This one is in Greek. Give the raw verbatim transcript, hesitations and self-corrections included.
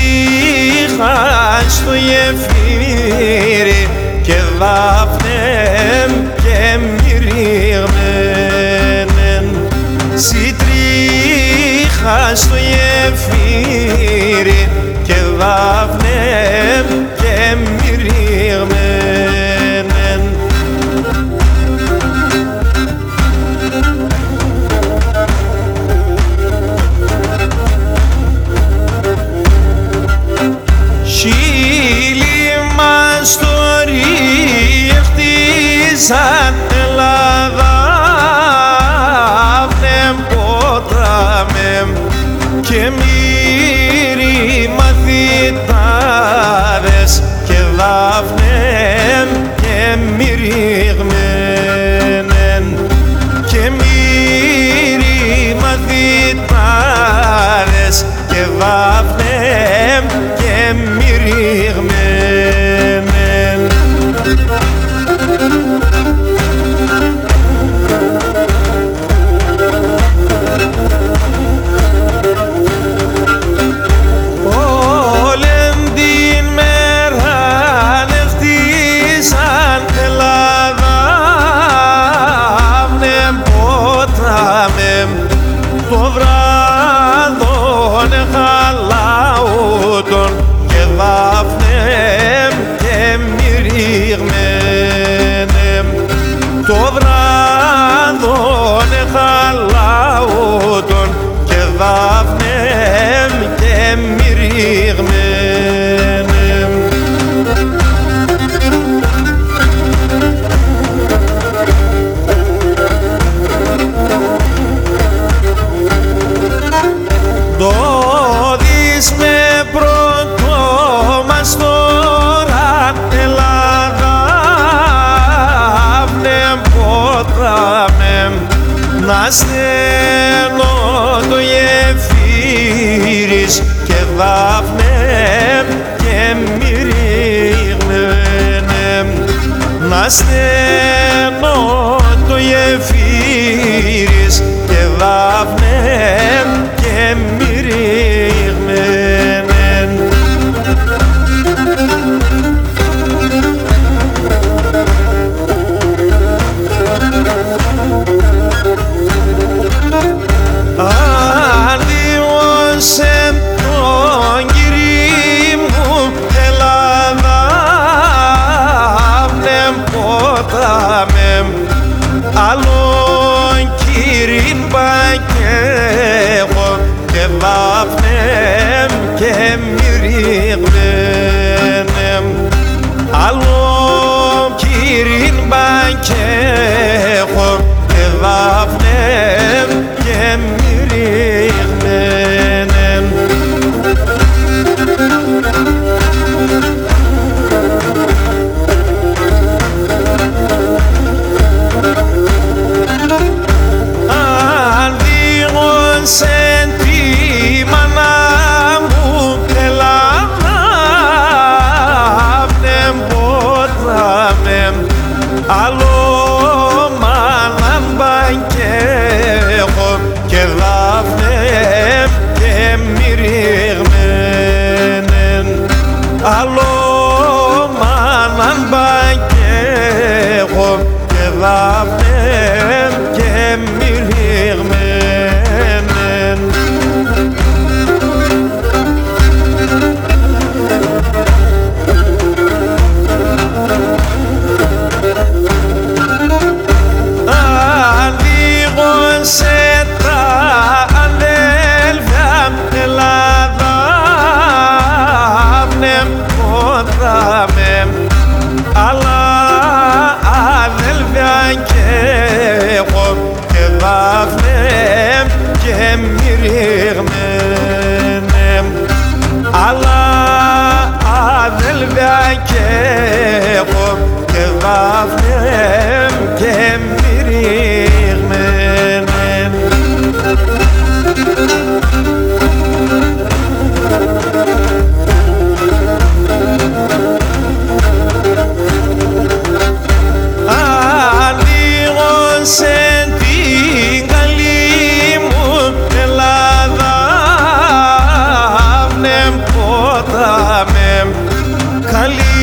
Συντρίχα στο γεφύρι και δάφνεμ και μυρίγμεν. Συντρίχα στο γεφύρι και δάφνεμ και μυρίγμεν. Χίλι μας το ρίχτησαν Ελλάδα, αύνεμ ποτάμεμ και μύρι μαθητάδες και δάφνεμ και μυρίγμενεν και μύρι μαθητάδες και δάφνεμ και μυρίγμενεν. Όλεν την μέρα νευτήσαν Ελλάδα, αύνεμ ποτάμεμ το βράδον εχαλάουτον και δάφνεμ και μυρίγμενεμ. Το βράδον εχαλάουτον και δάφνεμ και μυρίγμενεμ. Δώδεις με πρώτο μας τώρα Ελλάδα, αύνεμ ποτάμεμ να στέλνω το γεφύρις και δάφνεμ και μυρίγμενεμ. Να στέλνω το γεφύρις και δάφνεμ και μυρίγμενεν. Αλλιώσεμ τον Κύρι μου Ελλάδα, αύνεμ ποτάμεμ άλλον Κύριν πακέχω και δάφνεμ και μυρίγμενεμ. Άλλον Κύριν πακέχω και δάφνεμ και μυρίγμενεμ. Αν διώσεν τη μάνα μου Ελλάδα, αύνεμ ποτάμεμ άλλο μάναν πακέχω και δάφνεμ και μυρίγμενεν. Άλλο μάναν πακέχω και δάφνεμ και μυρίγμενεν. Ανοίγωσε τα αδέλφια Ελλάδα, αύνεμ ποτάμεμ άλλα αδέλφια κι έχω και δάφνεμ και μυρίγμενεμ. Άλλα αδέλφια κι έχω και δάφνεμ και μυρίγμενεμ. Ανοίγωσε την καλή μου Ελλάδα, αύνεμ ποτάμεμ ρώτα με καλή